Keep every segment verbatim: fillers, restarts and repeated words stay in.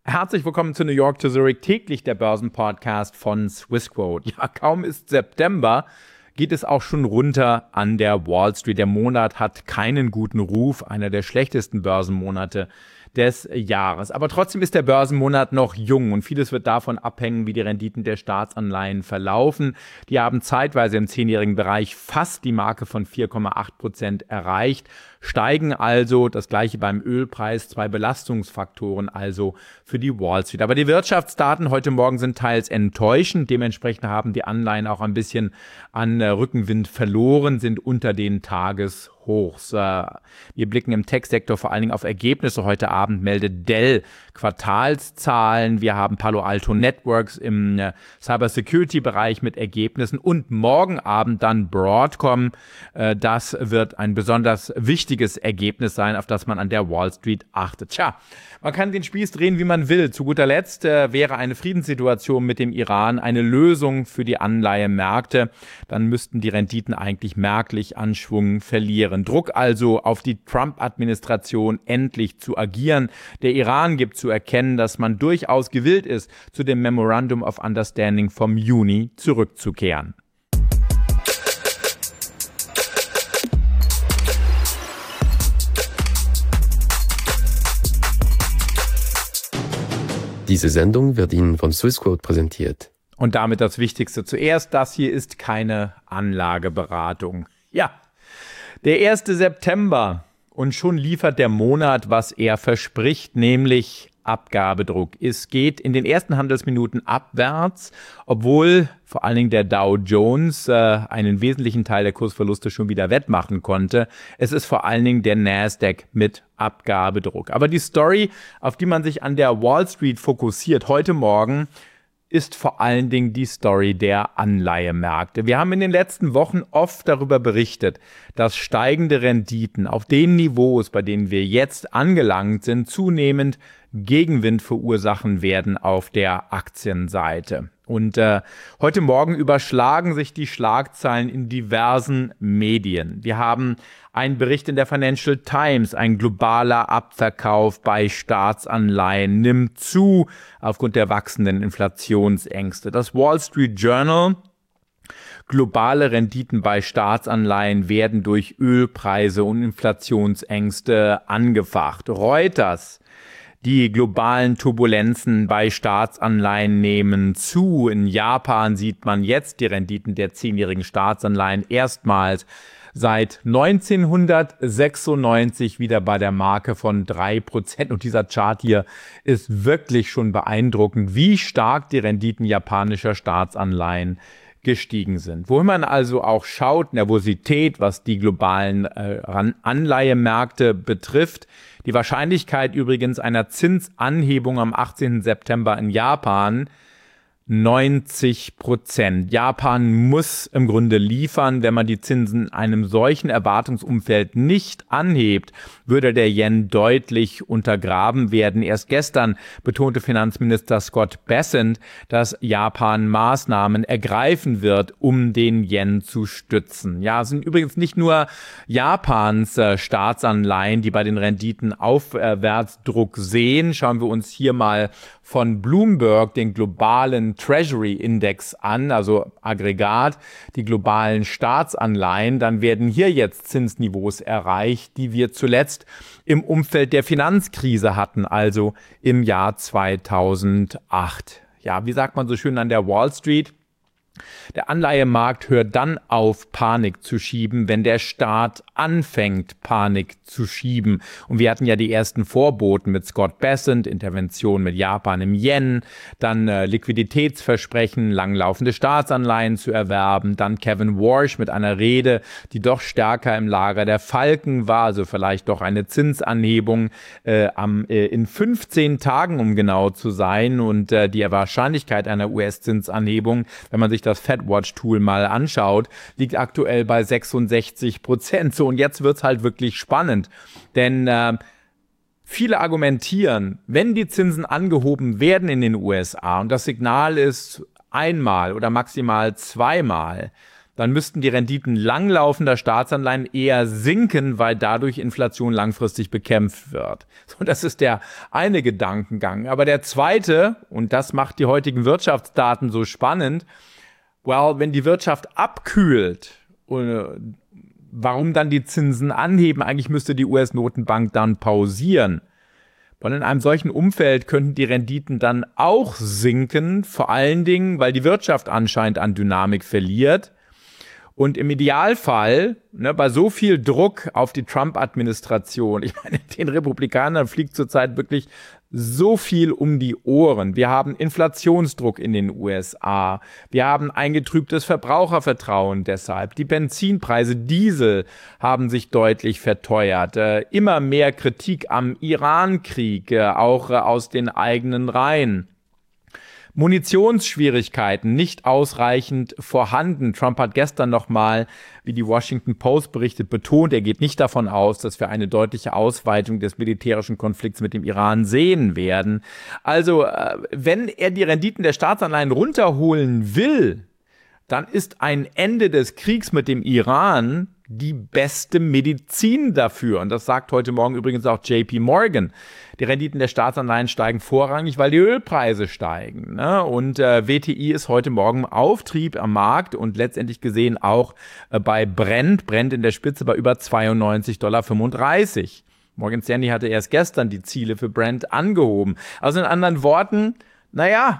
Herzlich willkommen zu New York to Zurich, täglich der Börsenpodcast von Swissquote. Ja, kaum ist September, geht es auch schon runter an der Wall Street. Der Monat hat keinen guten Ruf, einer der schlechtesten Börsenmonate des Jahres. Aber trotzdem ist der Börsenmonat noch jung und vieles wird davon abhängen, wie die Renditen der Staatsanleihen verlaufen. Die haben zeitweise im zehnjährigen Bereich fast die Marke von vier Komma acht Prozent erreicht, steigen also, das gleiche beim Ölpreis, zwei Belastungsfaktoren also für die Wall Street. Aber die Wirtschaftsdaten heute Morgen sind teils enttäuschend, dementsprechend haben die Anleihen auch ein bisschen an Rückenwind verloren, sind unter den Tageshochs. Wir blicken im Tech-Sektor vor allen Dingen auf Ergebnisse. Heute Abend meldet Dell Quartalszahlen. Wir haben Palo Alto Networks im Cybersecurity-Bereich mit Ergebnissen und morgen Abend dann Broadcom. Das wird ein besonders wichtiges Ergebnis sein, auf das man an der Wall Street achtet. Tja, man kann den Spieß drehen, wie man will. Zu guter Letzt äh, wäre eine Friedenssituation mit dem Iran eine Lösung für die Anleihemärkte. Dann müssten die Renditen eigentlich merklich an Schwung verlieren. Druck also auf die Trump-Administration, endlich zu agieren. Der Iran gibt zu erkennen, dass man durchaus gewillt ist, zu dem Memorandum of Understanding vom Juni zurückzukehren. Diese Sendung wird Ihnen von Swissquote präsentiert. Und damit das Wichtigste zuerst, das hier ist keine Anlageberatung. Ja, der erste September und schon liefert der Monat, was er verspricht, nämlich Abgabedruck. Es geht in den ersten Handelsminuten abwärts, obwohl vor allen Dingen der Dow Jones äh, einen wesentlichen Teil der Kursverluste schon wieder wettmachen konnte. Es ist vor allen Dingen der Nasdaq mit Abgabedruck. Aber die Story, auf die man sich an der Wall Street fokussiert heute Morgen, ist vor allen Dingen die Story der Anleihemärkte. Wir haben in den letzten Wochen oft darüber berichtet, dass steigende Renditen auf den Niveaus, bei denen wir jetzt angelangt sind, zunehmend Gegenwind verursachen werden auf der Aktienseite. Und äh, heute Morgen überschlagen sich die Schlagzeilen in diversen Medien. Wir haben einen Bericht in der Financial Times, ein globaler Abverkauf bei Staatsanleihen nimmt zu aufgrund der wachsenden Inflationsängste. Das Wall Street Journal: globale Renditen bei Staatsanleihen werden durch Ölpreise und Inflationsängste angefacht. Reuters: die globalen Turbulenzen bei Staatsanleihen nehmen zu. In Japan sieht man jetzt die Renditen der zehnjährigen Staatsanleihen erstmals seit neunzehnhundertsechsundneunzig wieder bei der Marke von drei Prozent. Und dieser Chart hier ist wirklich schon beeindruckend, wie stark die Renditen japanischer Staatsanleihen gestiegen sind. Wohin man also auch schaut, Nervosität, was die globalen äh, Anleihemärkte betrifft. Die Wahrscheinlichkeit übrigens einer Zinsanhebung am achtzehnten September in Japan: neunzig Prozent. Japan muss im Grunde liefern. Wenn man die Zinsen in einem solchen Erwartungsumfeld nicht anhebt, würde der Yen deutlich untergraben werden. Erst gestern betonte Finanzminister Scott Bessent, dass Japan Maßnahmen ergreifen wird, um den Yen zu stützen. Ja, es sind übrigens nicht nur Japans äh, Staatsanleihen, die bei den Renditen Aufwärtsdruck sehen. Schauen wir uns hier mal von Bloomberg den globalen Treasury Index an, also Aggregat, die globalen Staatsanleihen, dann werden hier jetzt Zinsniveaus erreicht, die wir zuletzt im Umfeld der Finanzkrise hatten, also im Jahr zweitausendacht. Ja, wie sagt man so schön an der Wall Street? Der Anleihemarkt hört dann auf, Panik zu schieben, wenn der Staat anfängt, Panik zu schieben. Und wir hatten ja die ersten Vorboten mit Scott Bessent, Intervention mit Japan im Yen, dann äh, Liquiditätsversprechen, langlaufende Staatsanleihen zu erwerben, dann Kevin Warsh mit einer Rede, die doch stärker im Lager der Falken war, also vielleicht doch eine Zinsanhebung äh, am, äh, in fünfzehn Tagen, um genau zu sein. Und äh, die Wahrscheinlichkeit einer U S-Zinsanhebung, wenn man sich das FedWatch-Tool mal anschaut, liegt aktuell bei sechsundsechzig Prozent. So, und jetzt wird's halt wirklich spannend, denn äh, viele argumentieren, wenn die Zinsen angehoben werden in den U S A und das Signal ist einmal oder maximal zweimal, dann müssten die Renditen langlaufender Staatsanleihen eher sinken, weil dadurch Inflation langfristig bekämpft wird. So, das ist der eine Gedankengang. Aber der zweite, und das macht die heutigen Wirtschaftsdaten so spannend, well, wenn die Wirtschaft abkühlt, warum dann die Zinsen anheben? Eigentlich müsste die U S-Notenbank dann pausieren. Weil in einem solchen Umfeld könnten die Renditen dann auch sinken, vor allen Dingen, weil die Wirtschaft anscheinend an Dynamik verliert. Und im Idealfall, ne, bei so viel Druck auf die Trump-Administration, ich meine, den Republikanern fliegt zurzeit wirklich so viel um die Ohren. Wir haben Inflationsdruck in den U S A. Wir haben ein getrübtes Verbrauchervertrauen deshalb. Die Benzinpreise, Diesel haben sich deutlich verteuert. Äh, immer mehr Kritik am Iran-Krieg, äh, auch äh, aus den eigenen Reihen. Munitionsschwierigkeiten nicht ausreichend vorhanden. Trump hat gestern nochmal, wie die Washington Post berichtet, betont, er geht nicht davon aus, dass wir eine deutliche Ausweitung des militärischen Konflikts mit dem Iran sehen werden. Also, wenn er die Renditen der Staatsanleihen runterholen will, dann ist ein Ende des Kriegs mit dem Iran die beste Medizin dafür. Und das sagt heute Morgen übrigens auch J P Morgan. Die Renditen der Staatsanleihen steigen vorrangig, weil die Ölpreise steigen. Ne? Und äh, W T I ist heute Morgen im Auftrieb am Markt und letztendlich gesehen auch äh, bei Brent, Brent in der Spitze bei über zweiundneunzig Komma fünfunddreißig Dollar. Morgan Stanley hatte erst gestern die Ziele für Brent angehoben. Also in anderen Worten, naja,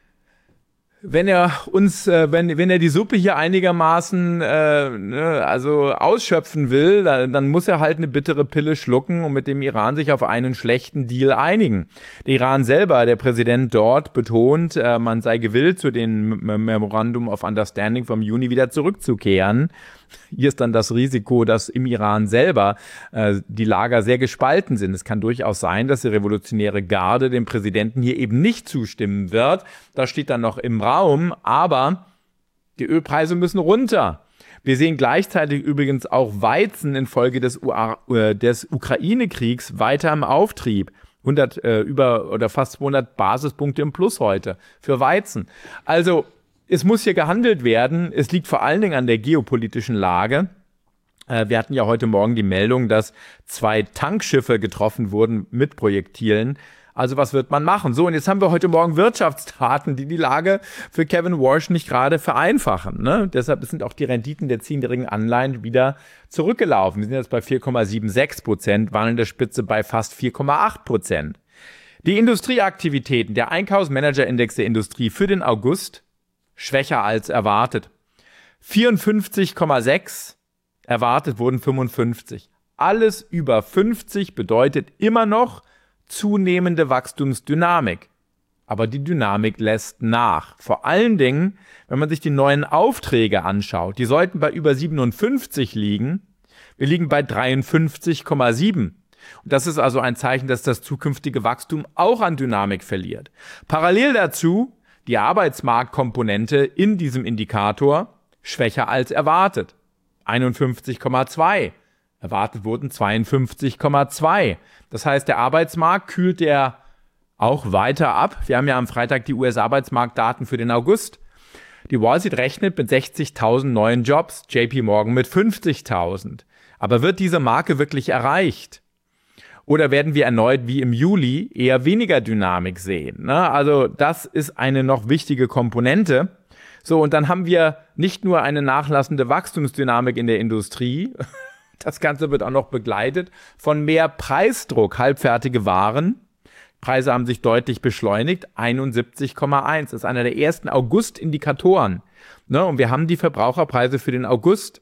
wenn er uns, äh, wenn, wenn er die Suppe hier einigermaßen äh, ne, also ausschöpfen will, dann, dann muss er halt eine bittere Pille schlucken und mit dem Iran sich auf einen schlechten Deal einigen. Der Iran selber, der Präsident dort, betont, äh, man sei gewillt, zu dem Memorandum of Understanding vom Juni wieder zurückzukehren. Hier ist dann das Risiko, dass im Iran selber äh, die Lager sehr gespalten sind. Es kann durchaus sein, dass die revolutionäre Garde dem Präsidenten hier eben nicht zustimmen wird. Das steht dann noch im Raum, aber die Ölpreise müssen runter. Wir sehen gleichzeitig übrigens auch Weizen infolge des, U A, äh, des Ukraine-Kriegs weiter im Auftrieb. hundert äh, über oder fast zweihundert Basispunkte im Plus heute für Weizen. Also es muss hier gehandelt werden. Es liegt vor allen Dingen an der geopolitischen Lage. Äh, wir hatten ja heute Morgen die Meldung, dass zwei Tankschiffe getroffen wurden mit Projektilen. Also was wird man machen? So, und jetzt haben wir heute Morgen Wirtschaftsdaten, die die Lage für Kevin Warsh nicht gerade vereinfachen. Ne? Deshalb sind auch die Renditen der zehnjährigen Anleihen wieder zurückgelaufen. Wir sind jetzt bei vier Komma sechsundsiebzig Prozent, waren in der Spitze bei fast vier Komma acht Prozent. Die Industrieaktivitäten, der Einkaufsmanager-Index der Industrie für den August, schwächer als erwartet. vierundfünfzig Komma sechs, erwartet wurden fünfundfünfzig. Alles über fünfzig bedeutet immer noch zunehmende Wachstumsdynamik. Aber die Dynamik lässt nach. Vor allen Dingen, wenn man sich die neuen Aufträge anschaut. Die sollten bei über siebenundfünfzig liegen. Wir liegen bei dreiundfünfzig Komma sieben. Und das ist also ein Zeichen, dass das zukünftige Wachstum auch an Dynamik verliert. Parallel dazu die Arbeitsmarktkomponente in diesem Indikator schwächer als erwartet. einundfünfzig Komma zwei. Erwartet wurden zweiundfünfzig Komma zwei. Das heißt, der Arbeitsmarkt kühlt der auch weiter ab. Wir haben ja am Freitag die U S-Arbeitsmarktdaten für den August. Die Wall Street rechnet mit sechzigtausend neuen Jobs, J P Morgan mit fünfzigtausend. Aber wird diese Marke wirklich erreicht? Oder werden wir erneut wie im Juli eher weniger Dynamik sehen? Ne? Also das ist eine noch wichtige Komponente. So, und dann haben wir nicht nur eine nachlassende Wachstumsdynamik in der Industrie, das Ganze wird auch noch begleitet von mehr Preisdruck, halbfertige Waren. Preise haben sich deutlich beschleunigt, einundsiebzig Komma eins. Das ist einer der ersten August-Indikatoren. Ne? Und wir haben die Verbraucherpreise für den August.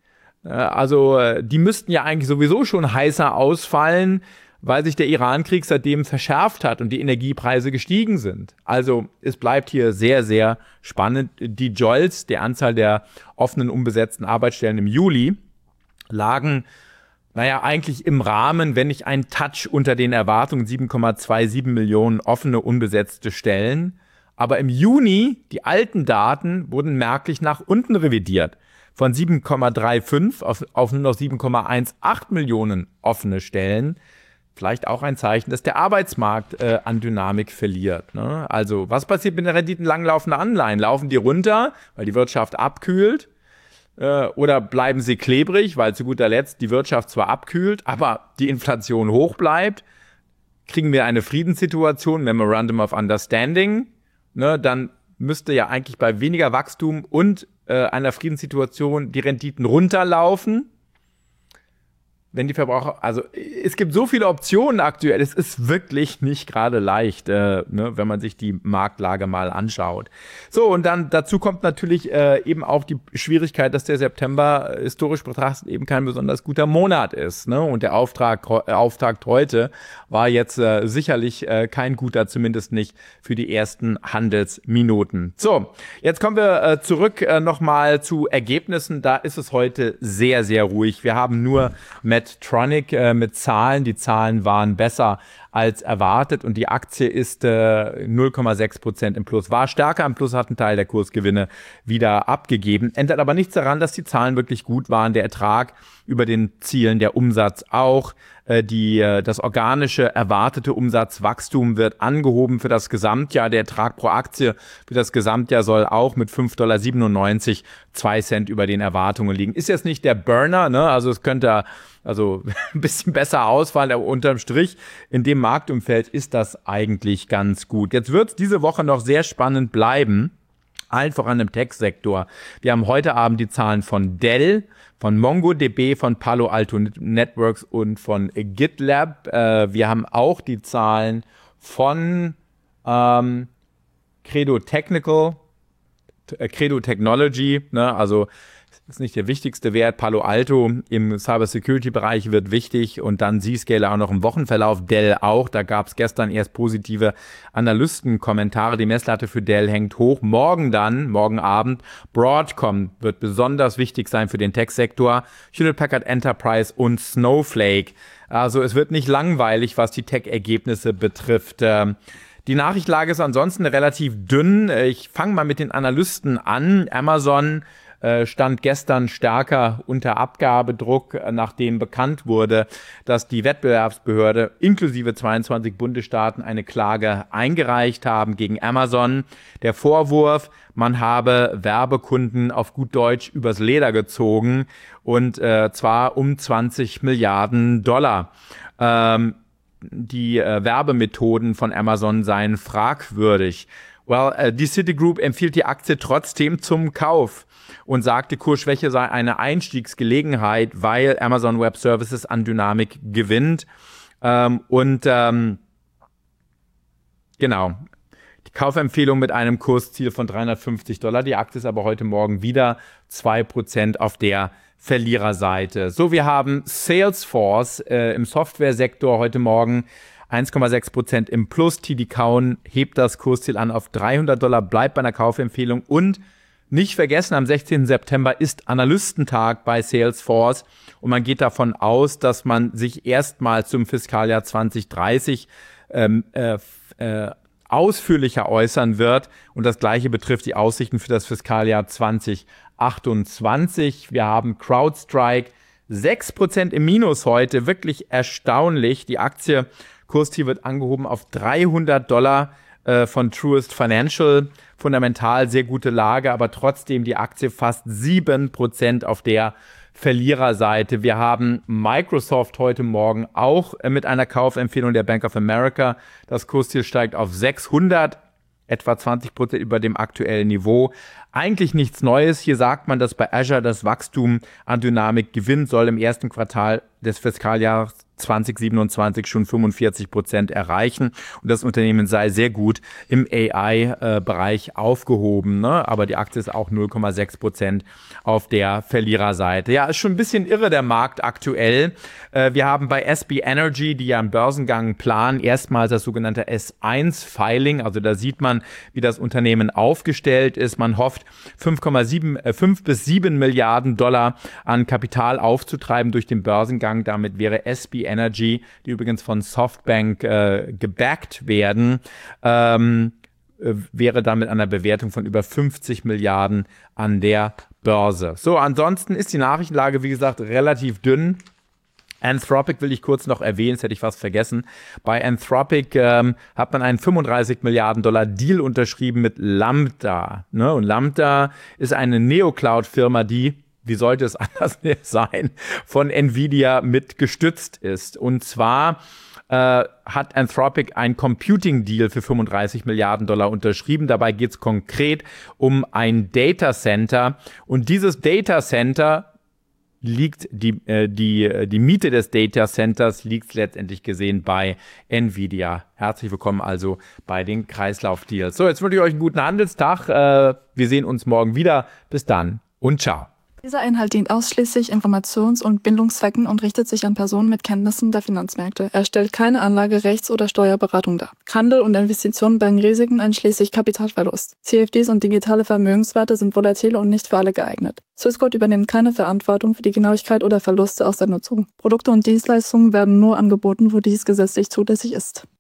Also die müssten ja eigentlich sowieso schon heißer ausfallen, weil sich der Iran-Krieg seitdem verschärft hat und die Energiepreise gestiegen sind. Also es bleibt hier sehr, sehr spannend. Die J O L S, die Anzahl der offenen unbesetzten Arbeitsstellen im Juli, lagen, naja, eigentlich im Rahmen, wenn nicht ein Touch unter den Erwartungen, sieben Komma siebenundzwanzig Millionen offene unbesetzte Stellen. Aber im Juni, die alten Daten wurden merklich nach unten revidiert. Von sieben Komma fünfunddreißig auf, auf nur noch sieben Komma achtzehn Millionen offene Stellen. Vielleicht auch ein Zeichen, dass der Arbeitsmarkt äh, an Dynamik verliert. Ne? Also was passiert mit den Renditen langlaufender Anleihen? Laufen die runter, weil die Wirtschaft abkühlt? äh, oder bleiben sie klebrig, weil zu guter Letzt die Wirtschaft zwar abkühlt, aber die Inflation hoch bleibt? Kriegen wir eine Friedenssituation, Memorandum of Understanding, ne, dann müsste ja eigentlich bei weniger Wachstum und äh, einer Friedenssituation die Renditen runterlaufen. Wenn die Verbraucher, also es gibt so viele Optionen aktuell, es ist wirklich nicht gerade leicht, äh, ne, wenn man sich die Marktlage mal anschaut. So, und dann dazu kommt natürlich äh, eben auch die Schwierigkeit, dass der September historisch betrachtet eben kein besonders guter Monat ist. Ne? Und der Auftrag, äh, Auftakt heute war jetzt äh, sicherlich äh, kein guter, zumindest nicht für die ersten Handelsminuten. So, jetzt kommen wir äh, zurück äh, nochmal zu Ergebnissen. Da ist es heute sehr, sehr ruhig. Wir haben nur Medtronic äh, mit Zahlen. Die Zahlen waren besser als erwartet und die Aktie ist äh, null Komma sechs Prozent im Plus. War stärker im Plus, hat einen Teil der Kursgewinne wieder abgegeben. Ändert aber nichts daran, dass die Zahlen wirklich gut waren. Der Ertrag über den Zielen, der Umsatz auch. Äh, die, äh, das organische erwartete Umsatzwachstum wird angehoben für das Gesamtjahr. Der Ertrag pro Aktie für das Gesamtjahr soll auch mit fünf Komma siebenundneunzig Dollar zwei Cent über den Erwartungen liegen. Ist jetzt nicht der Burner, ne? Also es könnte also ein bisschen besser ausfallen, aber unterm Strich in dem Marktumfeld ist das eigentlich ganz gut. Jetzt wird es diese Woche noch sehr spannend bleiben, allen voran im Tech-Sektor. Wir haben heute Abend die Zahlen von Dell, von MongoDB, von Palo Alto Networks und von GitLab. Äh, wir haben auch die Zahlen von ähm, Credo Technical, äh, Credo Technology, ne? Also ist nicht der wichtigste Wert. Palo Alto im Cybersecurity-Bereich wird wichtig und dann Zscaler auch noch im Wochenverlauf, Dell auch. Da gab es gestern erst positive Analystenkommentare. Die Messlatte für Dell hängt hoch. Morgen dann, morgen Abend, Broadcom wird besonders wichtig sein für den Tech-Sektor. Hewlett Packard Enterprise und Snowflake. Also es wird nicht langweilig, was die Tech-Ergebnisse betrifft. Die Nachrichtlage ist ansonsten relativ dünn. Ich fange mal mit den Analysten an. Amazon stand gestern stärker unter Abgabedruck, nachdem bekannt wurde, dass die Wettbewerbsbehörde inklusive zweiundzwanzig Bundesstaaten eine Klage eingereicht haben gegen Amazon. Der Vorwurf, man habe Werbekunden auf gut Deutsch übers Leder gezogen und äh, zwar um zwanzig Milliarden Dollar. Ähm, die äh, Werbemethoden von Amazon seien fragwürdig. Well, äh, die Citigroup empfiehlt die Aktie trotzdem zum Kauf und sagte, Kursschwäche sei eine Einstiegsgelegenheit, weil Amazon Web Services an Dynamik gewinnt. Ähm, und ähm, genau, die Kaufempfehlung mit einem Kursziel von dreihundertfünfzig Dollar. Die Aktie ist aber heute Morgen wieder zwei Prozent auf der Verliererseite. So, wir haben Salesforce äh, im Softwaresektor heute Morgen eins Komma sechs Prozent im Plus. T D Cowen hebt das Kursziel an auf dreihundert Dollar, bleibt bei einer Kaufempfehlung. Und nicht vergessen, am sechzehnten September ist Analystentag bei Salesforce und man geht davon aus, dass man sich erstmal zum Fiskaljahr zwanzig dreißig ähm, äh, äh, ausführlicher äußern wird. Und das Gleiche betrifft die Aussichten für das Fiskaljahr zwanzig achtundzwanzig. Wir haben CrowdStrike, sechs Prozent im Minus heute, wirklich erstaunlich. Die Aktie, Kursziel wird angehoben auf dreihundert Dollar äh, von Truist Financial. Fundamental sehr gute Lage, aber trotzdem die Aktie fast sieben Prozent auf der Verliererseite. Wir haben Microsoft heute Morgen auch äh, mit einer Kaufempfehlung der Bank of America. Das Kursziel steigt auf sechshundert, etwa zwanzig Prozent über dem aktuellen Niveau. Eigentlich nichts Neues. Hier sagt man, dass bei Azure das Wachstum an Dynamik gewinnt, soll im ersten Quartal des Fiskaljahres zwanzig siebenundzwanzig schon fünfundvierzig Prozent erreichen und das Unternehmen sei sehr gut im A I-Bereich aufgehoben, ne? Aber die Aktie ist auch null Komma sechs Prozent auf der Verliererseite. Ja, ist schon ein bisschen irre der Markt aktuell. Äh, wir haben bei S B Energy, die ja einen Börsengang planen, erstmals das sogenannte S eins Filing, also da sieht man, wie das Unternehmen aufgestellt ist. Man hofft, fünf Komma sieben, äh, fünf bis sieben Milliarden Dollar an Kapital aufzutreiben durch den Börsengang. Damit wäre S B Energy, die übrigens von Softbank äh, gebackt werden, ähm, äh, wäre damit an einer Bewertung von über fünfzig Milliarden an der Börse. So, ansonsten ist die Nachrichtenlage, wie gesagt, relativ dünn. Anthropic will ich kurz noch erwähnen, das hätte ich fast vergessen. Bei Anthropic ähm, hat man einen fünfunddreißig Milliarden Dollar Deal unterschrieben mit Lambda. Ne? Und Lambda ist eine Neo-Cloud-Firma, die wie sollte es anders sein, von Nvidia mit gestützt ist. Und zwar äh, hat Anthropic ein Computing-Deal für fünfunddreißig Milliarden Dollar unterschrieben. Dabei geht es konkret um ein Data Center. Und dieses Data Center liegt, die, äh, die, die Miete des Data Centers liegt letztendlich gesehen bei Nvidia. Herzlich willkommen also bei den Kreislauf-Deals. So, jetzt wünsche ich euch einen guten Handelstag. Äh, wir sehen uns morgen wieder. Bis dann und ciao. Dieser Inhalt dient ausschließlich Informations- und Bildungszwecken und richtet sich an Personen mit Kenntnissen der Finanzmärkte. Er stellt keine Anlage-, Rechts- oder Steuerberatung dar. Handel und Investitionen bergen Risiken einschließlich Kapitalverlust. C F Ds und digitale Vermögenswerte sind volatil und nicht für alle geeignet. Swissquote übernimmt keine Verantwortung für die Genauigkeit oder Verluste aus der Nutzung. Produkte und Dienstleistungen werden nur angeboten, wo dies gesetzlich zulässig ist.